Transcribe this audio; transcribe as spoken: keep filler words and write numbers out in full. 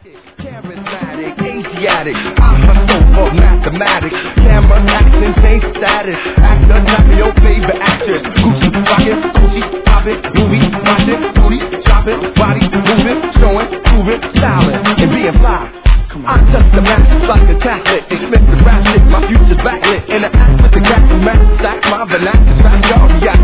Charismatic, Asiatic, I'm a soul for mathematics. Camera, action, taste, status. Actor, not your favorite actress. Gucci, rockin', Gucci, poppin', movie, watchin', booty, shopping, body, moving, showing, proving, styling, and being fly. I touch the matches like a Catholic. Expect the rap shit, my future's backlit. In the act with the cat and rap stack, my vernacular's fast, y'all, yeah.